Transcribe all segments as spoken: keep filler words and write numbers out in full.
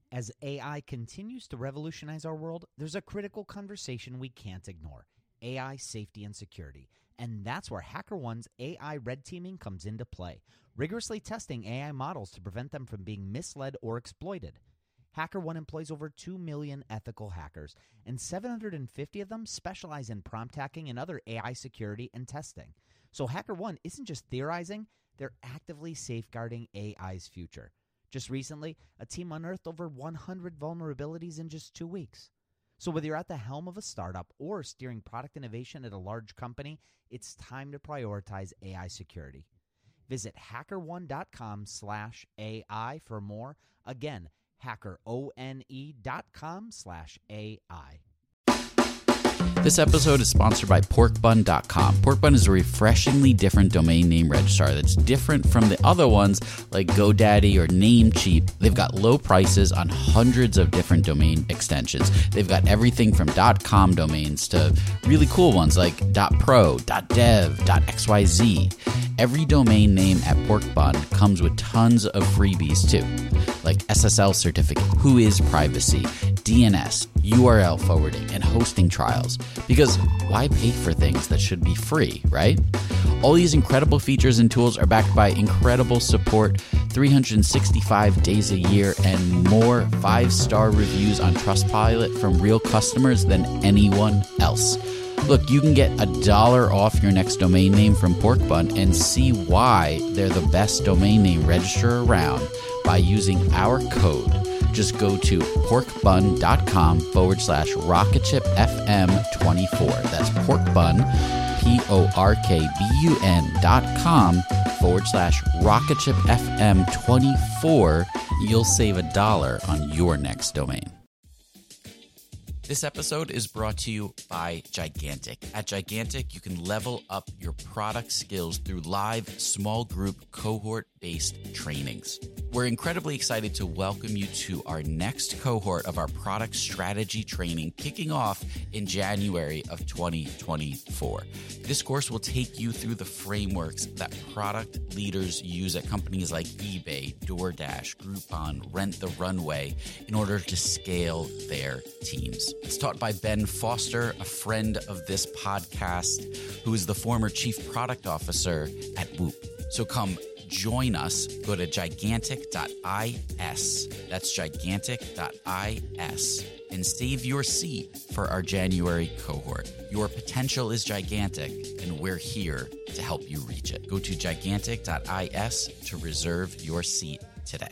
As A I continues to revolutionize our world, there's a critical conversation we can't ignore: A I safety and security. And that's where HackerOne's A I red teaming comes into play, rigorously testing A I models to prevent them from being misled or exploited. HackerOne employs over two million ethical hackers, and seven hundred fifty of them specialize in prompt hacking and other A I security and testing. So HackerOne isn't just theorizing, they're actively safeguarding A I's future. Just recently, a team unearthed over one hundred vulnerabilities in just two weeks. So whether you're at the helm of a startup or steering product innovation at a large company, it's time to prioritize A I security. Visit HackerOne.com slash AI for more. Again, HackerOne.com slash AI. This episode is sponsored by pork bun dot com. Porkbun is a refreshingly different domain name registrar that's different from the other ones like GoDaddy or Namecheap. They've got low prices on hundreds of different domain extensions. They've got everything from .com domains to really cool ones like .pro, .dev, .xyz. Every domain name at Porkbun comes with tons of freebies too, like S S L certificate, Whois privacy, D N S, U R L forwarding, and hosting trials. Because why pay for things that should be free, right? All these incredible features and tools are backed by incredible support, three hundred sixty-five days a year, and more five-star reviews on Trustpilot from real customers than anyone else. Look, you can get a dollar off your next domain name from Porkbun and see why they're the best domain name registrar around by using our code. Just go to porkbun.com forward slash rocketshipfm24. That's porkbun, P-O-R-K-B-U-N dot com forward slash rocketshipfm24. You'll save a dollar on your next domain. This episode is brought to you by Gigantic. At Gigantic, you can level up your product skills through live small group cohort-based trainings. We're incredibly excited to welcome you to our next cohort of our product strategy training kicking off in January of twenty twenty-four. This course will take you through the frameworks that product leaders use at companies like eBay, DoorDash, Groupon, Rent the Runway in order to scale their teams. It's taught by Ben Foster, a friend of this podcast, who is the former chief product officer at Whoop. So come join us. Go to gigantic dot is. That's gigantic dot is. And save your seat for our January cohort. Your potential is gigantic, and we're here to help you reach it. Go to gigantic dot is to reserve your seat today.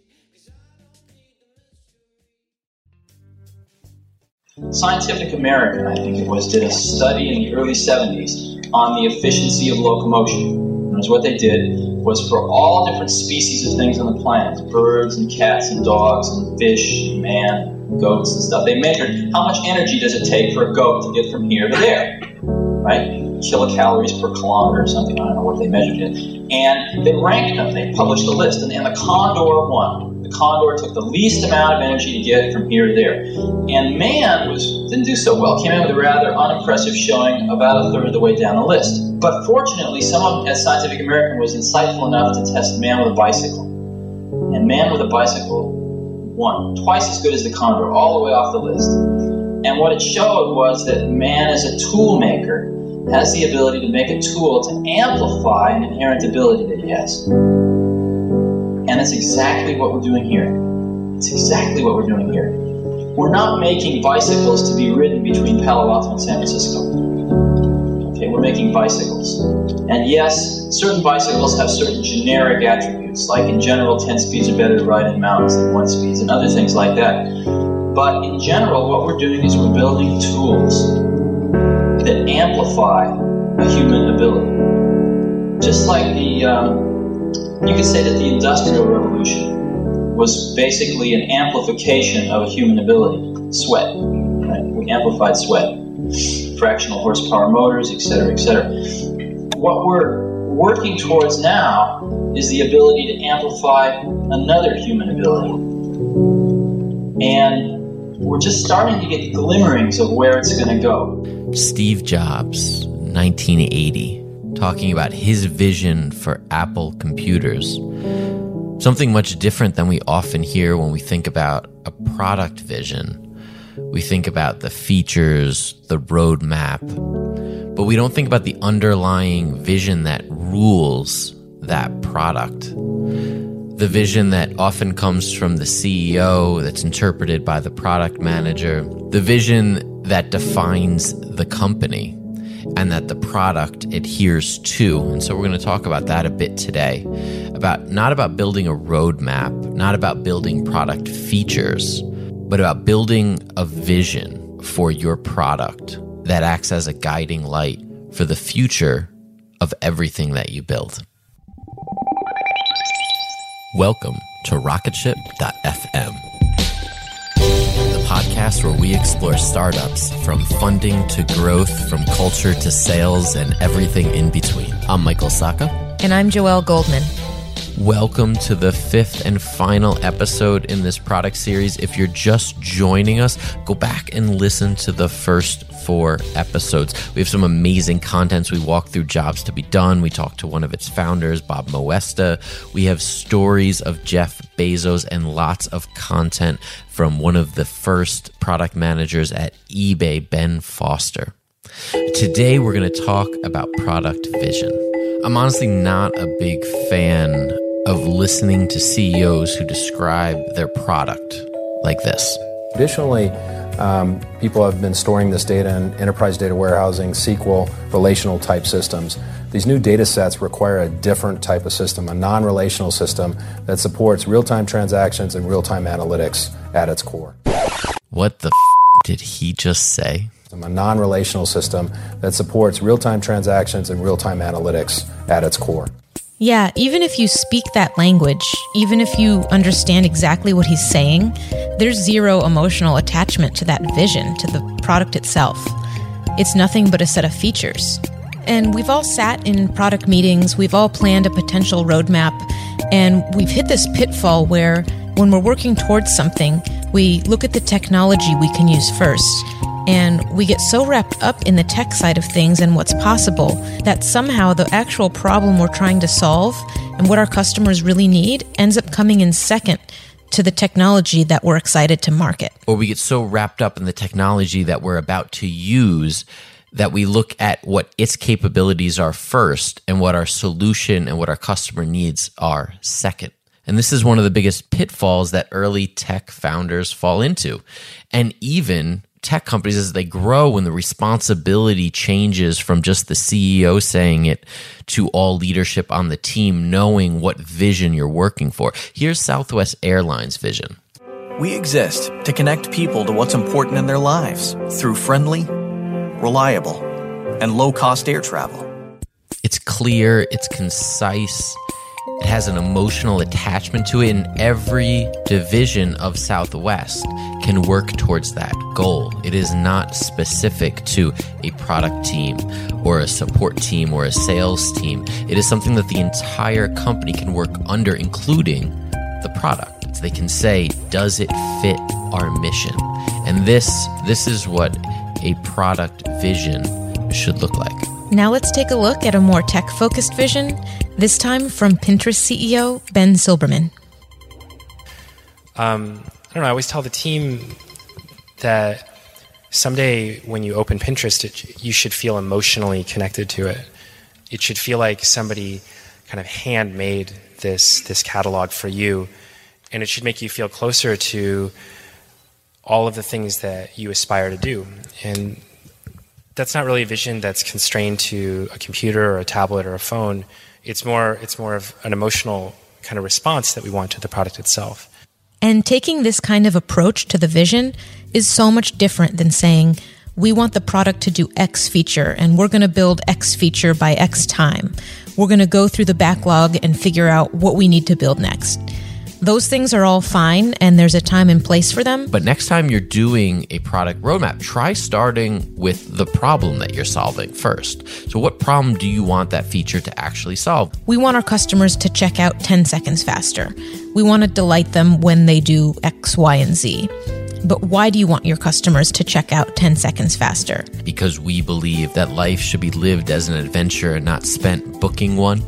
Scientific American, I think it was, did a study in the early seventies on the efficiency of locomotion. And what they did was for all different species of things on the planet, birds and cats and dogs and fish and man, and goats and stuff, they measured how much energy does it take for a goat to get from here to there, right? Kilocalories per kilometer or something, I don't know what they measured it. And they ranked them, they published a list, and, and the condor won. The condor took the least amount of energy to get from here to there. And man was didn't do so well, came in with a rather unimpressive showing about a third of the way down the list. But fortunately, someone at Scientific American was insightful enough to test man with a bicycle. And man with a bicycle won, twice as good as the condor, all the way off the list. And what it showed was that man as a tool maker has the ability to make a tool to amplify an inherent ability that he has. And that's exactly what we're doing here. It's exactly what we're doing here. We're not making bicycles to be ridden between Palo Alto and San Francisco. Okay, we're making bicycles. And yes, certain bicycles have certain generic attributes, like in general, ten speeds are better to ride in mountains than one speeds and other things like that. But in general, what we're doing is we're building tools that amplify a human ability. Just like the... Um, You could say that the Industrial Revolution was basically an amplification of a human ability, sweat. Right? We amplified sweat, fractional horsepower motors, et cetera, et cetera. What we're working towards now is the ability to amplify another human ability. And we're just starting to get glimmerings of where it's going to go. Steve Jobs, nineteen eighty. Talking about his vision for Apple computers. Something much different than we often hear when we think about a product vision. We think about the features, the roadmap, but we don't think about the underlying vision that rules that product. The vision that often comes from the C E O, that's interpreted by the product manager, the vision that defines the company and that the product adheres to. And so we're going to talk about that a bit today, about not about building a roadmap, not about building product features, but about building a vision for your product that acts as a guiding light for the future of everything that you build. Welcome to rocketship dot f m, the podcast where we explore startups from funding to growth, from culture to sales, and everything in between. I'm Michael Sacca. And I'm Joelle Goldman. Welcome to the fifth and final episode in this product series. If you're just joining us, go back and listen to the first four episodes. We have some amazing contents. We walk through Jobs to be Done. We talk to one of its founders, Bob Moesta. We have stories of Jeff Bezos and lots of content from one of the first product managers at eBay, Ben Foster. Today, we're going to talk about product vision. I'm honestly not a big fan of listening to C E Os who describe their product like this. Traditionally, um, people have been storing this data in enterprise data warehousing, S Q L, relational type systems. These new data sets require a different type of system, a non-relational system that supports real-time transactions and real-time analytics at its core. What the f*** did he just say? A non-relational system that supports real-time transactions and real-time analytics at its core. Yeah, even if you speak that language, even if you understand exactly what he's saying, there's zero emotional attachment to that vision, to the product itself. It's nothing but a set of features. And we've all sat in product meetings, we've all planned a potential roadmap, and we've hit this pitfall where when we're working towards something, we look at the technology we can use first. And we get so wrapped up in the tech side of things and what's possible that somehow the actual problem we're trying to solve and what our customers really need ends up coming in second to the technology that we're excited to market. Or we get so wrapped up in the technology that we're about to use that we look at what its capabilities are first and what our solution and what our customer needs are second. And this is one of the biggest pitfalls that early tech founders fall into. And even tech companies, as they grow, when the responsibility changes from just the C E O saying it to all leadership on the team knowing what vision you're working for. Here's Southwest Airlines' vision. We exist to connect people to what's important in their lives through friendly, reliable, and low-cost air travel. It's clear, it's concise, it has an emotional attachment to it, and every division of Southwest can work towards that goal. It is not specific to a product team or a support team or a sales team. It is something that the entire company can work under, including the product. They can say, does it fit our mission? And this, this is what a product vision should look like. Now let's take a look at a more tech-focused vision, this time from Pinterest C E O Ben Silbermann. Um, I don't know, I always tell the team that someday when you open Pinterest, it, you should feel emotionally connected to it. It should feel like somebody kind of handmade this, this catalog for you, and it should make you feel closer to all of the things that you aspire to do. And that's not really a vision that's constrained to a computer or a tablet or a phone. It's more, it's more of an emotional kind of response that we want to the product itself. And taking this kind of approach to the vision is so much different than saying, we want the product to do X feature and we're going to build X feature by X time. We're going to go through the backlog and figure out what we need to build next. Those things are all fine, and there's a time and place for them. But next time you're doing a product roadmap, try starting with the problem that you're solving first. So what problem do you want that feature to actually solve? We want our customers to check out ten seconds faster. We want to delight them when they do X, Y, and Z. But why do you want your customers to check out ten seconds faster? Because we believe that life should be lived as an adventure and not spent booking one.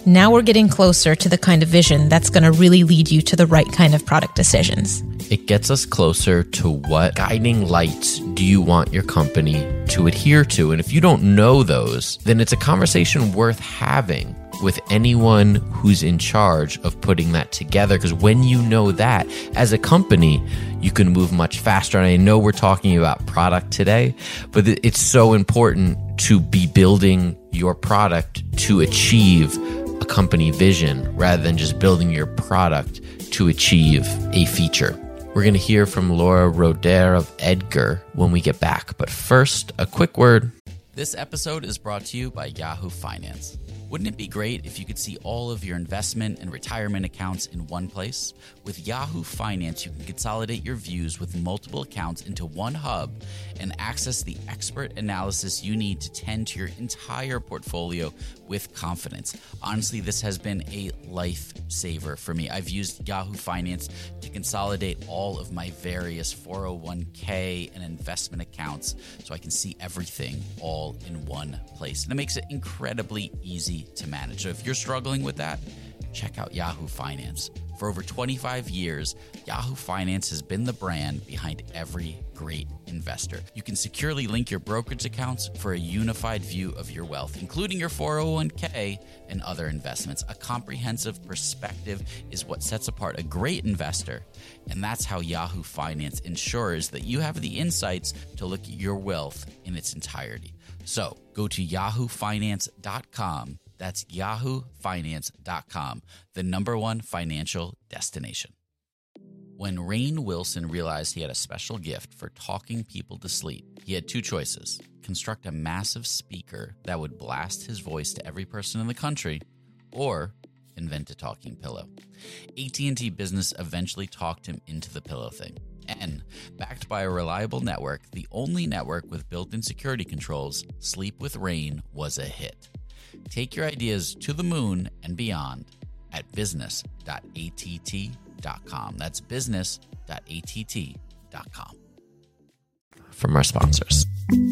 Now we're getting closer to the kind of vision that's going to really lead you to the right kind of product decisions. It gets us closer to what guiding lights do you want your company to adhere to. And if you don't know those, then it's a conversation worth having with anyone who's in charge of putting that together. Because when you know that, as a company, you can move much faster. And I know we're talking about product today, but it's so important to be building your product to achieve a company vision rather than just building your product to achieve a feature. We're going to hear from Laura Roeder of Edgar when we get back. But first, a quick word. This episode is brought to you by Yahoo Finance. Wouldn't it be great if you could see all of your investment and retirement accounts in one place? With Yahoo Finance, you can consolidate your views with multiple accounts into one hub and access the expert analysis you need to tend to your entire portfolio with confidence. Honestly, this has been a lifesaver for me. I've used Yahoo Finance to consolidate all of my various four oh one k and investment accounts so I can see everything all in one place. And it makes it incredibly easy to manage. So if you're struggling with that, check out Yahoo Finance. For over twenty-five years, Yahoo Finance has been the brand behind every great investor. You can securely link your brokerage accounts for a unified view of your wealth, including your four oh one k and other investments. A comprehensive perspective is what sets apart a great investor, and that's how Yahoo Finance ensures that you have the insights to look at your wealth in its entirety. So go to yahoo finance dot com. That's yahoo finance dot com, the number one financial destination. When Rainn Wilson realized he had a special gift for talking people to sleep, he had two choices: construct a massive speaker that would blast his voice to every person in the country, or invent a talking pillow. A T and T Business eventually talked him into the pillow thing. And, backed by a reliable network, the only network with built-in security controls, Sleep with Rainn was a hit. Take your ideas to the moon and beyond at business dot a t t dot com. That's business dot a t t dot com. From our sponsors.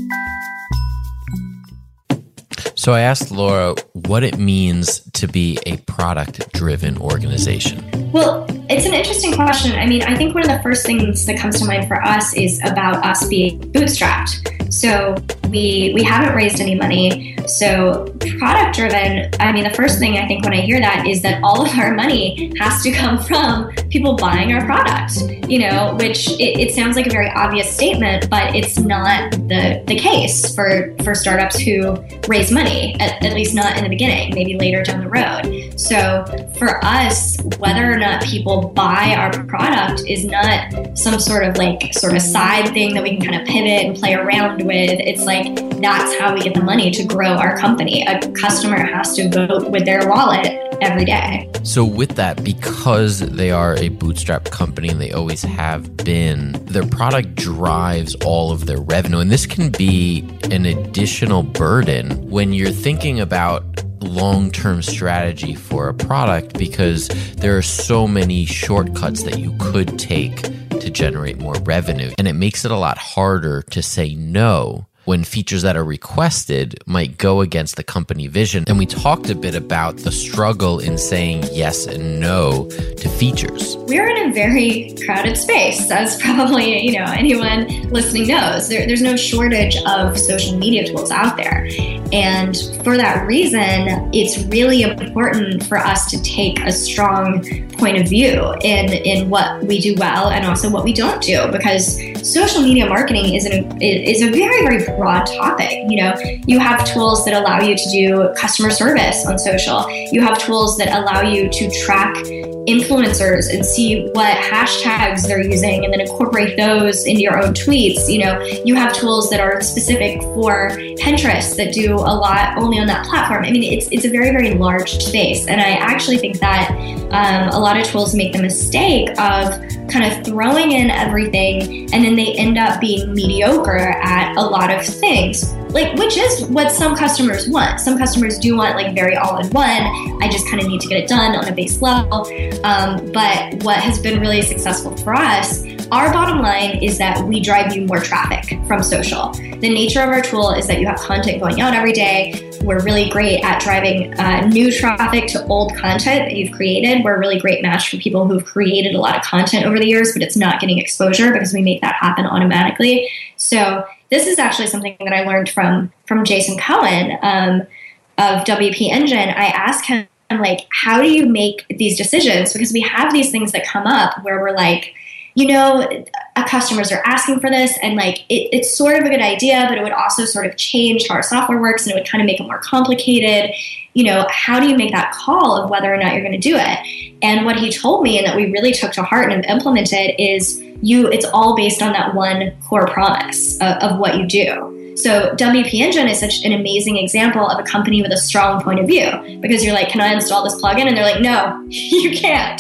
So I asked Laura what it means to be a product-driven organization. Well, it's an interesting question. I mean, I think one of the first things that comes to mind for us is about us being bootstrapped. So we we haven't raised any money. So product driven, I mean, the first thing I think when I hear that is that all of our money has to come from people buying our product, you know, which it, it sounds like a very obvious statement, but it's not the, the case for, for startups who raise money, at, at least not in the beginning, maybe later down the road. So for us, whether or not people buy our product is not some sort of like sort of side thing that we can kind of pivot and play around with. It's like, that's how we get the money to grow our company. A customer has to vote with their wallet every day. So with that, because they are a bootstrap company and they always have been, their product drives all of their revenue. And this can be an additional burden when you're thinking about long-term strategy for a product, because there are so many shortcuts that you could take to generate more revenue. And it makes it a lot harder to say no when features that are requested might go against the company vision. And we talked a bit about the struggle in saying yes and no to features. We're in a very crowded space, as probably, you know, anyone listening knows. There, there's no shortage of social media tools out there. And for that reason, it's really important for us to take a strong point of view in, in what we do well and also what we don't do, because social media marketing is, an, is a very, very broad topic. You know, you have tools that allow you to do customer service on social. You have tools that allow you to track influencers and see what hashtags they're using and then incorporate those into your own tweets. You know, you have tools that are specific for Pinterest that do a lot only on that platform. I mean, it's it's a very, very large space. And I actually think that um, a lot of tools make the mistake of kind of throwing in everything and then they end up being mediocre at a lot of things. Like, which is what some customers want. Some customers do want like very all-in-one. I just kind of need to get it done on a base level. Um, but what has been really successful for us, our bottom line is that we drive you more traffic from social. The nature of our tool is that you have content going out every day. We're really great at driving uh, new traffic to old content that you've created. We're a really great match for people who've created a lot of content over the years, but it's not getting exposure because we make that happen automatically. So this is actually something that I learned from, from Jason Cohen um, of W P Engine. I asked him, I'm like, how do you make these decisions? Because we have these things that come up where we're like, you know, our customers are asking for this, and like it, it's sort of a good idea, but it would also sort of change how our software works, and it would kind of make it more complicated. You know, how do you make that call of whether or not you're going to do it? And what he told me, and that we really took to heart and have implemented, is you. It's all based on that one core promise of, of what you do. So W P Engine is such an amazing example of a company with a strong point of view, because you're like, can I install this plugin? And they're like, no, you can't.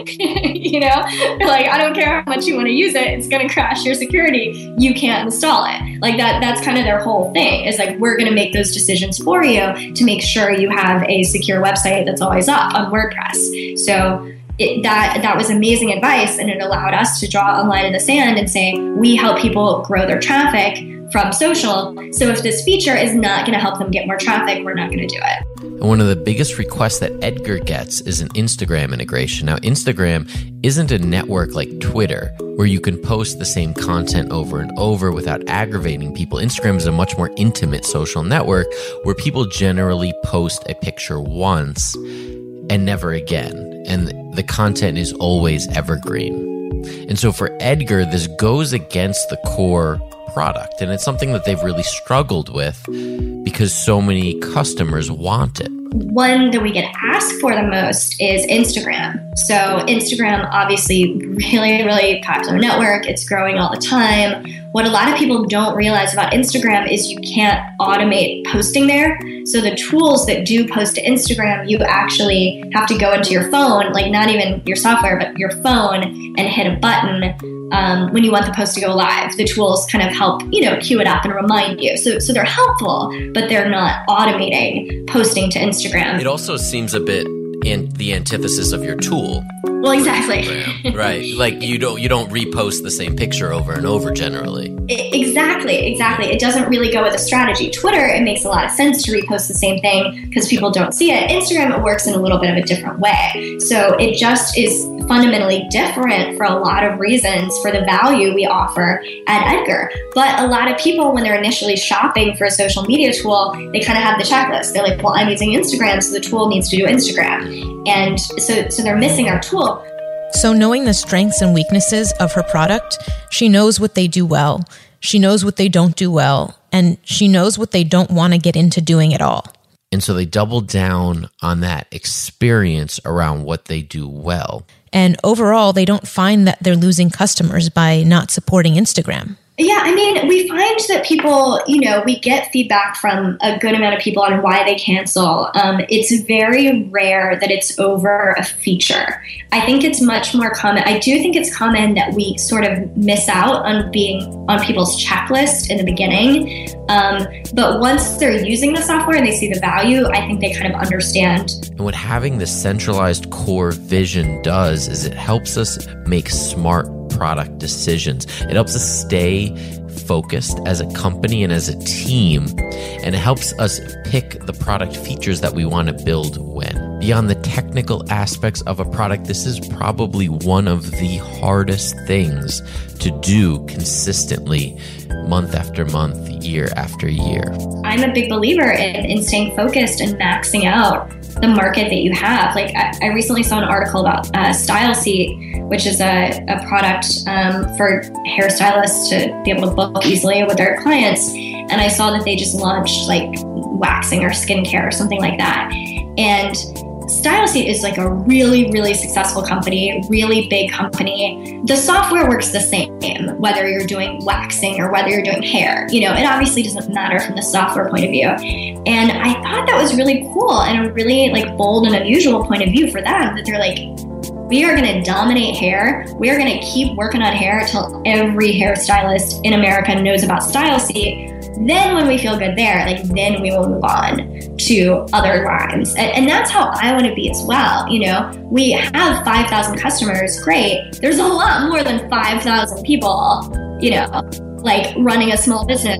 You know, they're like, I don't care how much you want to use it. It's going to crash your security. You can't install it. Like that, that's kind of their whole thing, is like, we're going to make those decisions for you to make sure you have a secure website that's always up on WordPress. So It, that that was amazing advice, and it allowed us to draw a line in the sand and say, we help people grow their traffic from social. So if this feature is not going to help them get more traffic, we're not going to do it. And one of the biggest requests that Edgar gets is an Instagram integration. Now, Instagram isn't a network like Twitter where you can post the same content over and over without aggravating people. Instagram is a much more intimate social network where people generally post a picture once and never again. And the content is always evergreen. And so for Edgar, this goes against the core product. And it's something that they've really struggled with because so many customers want it. One that we get asked for the most is Instagram. So Instagram, obviously, really, really popular network. It's growing all the time. What a lot of people don't realize about Instagram is you can't automate posting there. So the tools that do post to Instagram, you actually have to go into your phone, like not even your software, but your phone, and hit a button um, when you want the post to go live. The tools kind of help, you know, queue it up and remind you. So, so they're helpful, but they're not automating posting to Instagram. It also seems a bit in the antithesis of your tool. Well, exactly. Right. Like you don't you don't repost the same picture over and over generally. Exactly, exactly. It doesn't really go with a strategy. Twitter, it makes a lot of sense to repost the same thing because people don't see it. Instagram, it works in a little bit of a different way. So it just is fundamentally different for a lot of reasons for the value we offer at Edgar. But a lot of people, when they're initially shopping for a social media tool, they kind of have the checklist. They're like, well, I'm using Instagram, so the tool needs to do Instagram. And so, so they're missing our tool. So knowing the strengths and weaknesses of her product, she knows what they do well, she knows what they don't do well, and she knows what they don't want to get into doing at all. And so they double down on that experience around what they do well. And overall, they don't find that they're losing customers by not supporting Instagram. Yeah, I mean, we find that people, you know, we get feedback from a good amount of people on why they cancel. Um, it's very rare that it's over a feature. I think it's much more common. I do think it's common that we sort of miss out on being on people's checklist in the beginning. Um, but once they're using the software and they see the value, I think they kind of understand. And what having this centralized core vision does is it helps us make smart product decisions. It helps us stay focused as a company and as a team, and it helps us pick the product features that we want to build when. Beyond the technical aspects of a product, this is probably one of the hardest things to do consistently, month after month, year after year. I'm a big believer in, in staying focused and maxing out the market that you have. Like I, I recently saw an article about uh, StyleSeat, which is a, a product um, for hairstylists to be able to book easily with their clients. And I saw that they just launched like waxing or skincare or something like that. And StyleSeat is like a really, really successful company, really big company. The software works the same, whether you're doing waxing or whether you're doing hair. You know, it obviously doesn't matter from the software point of view. And I thought that was really cool and a really like bold and unusual point of view for them, that they're like, we are going to dominate hair. We are going to keep working on hair until every hairstylist in America knows about StyleSeat. Then when we feel good there, like then we will move on to other lines. And, and that's how I want to be as well. You know, we have five thousand customers. Great. There's a lot more than five thousand people, you know, like running a small business.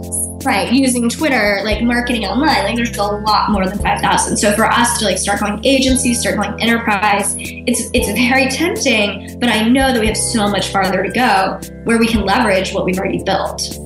Right, using Twitter, like marketing online, like there's a lot more than five thousand. So for us to like start going agency, start going enterprise, it's it's very tempting, but I know that we have so much farther to go where we can leverage what we've already built.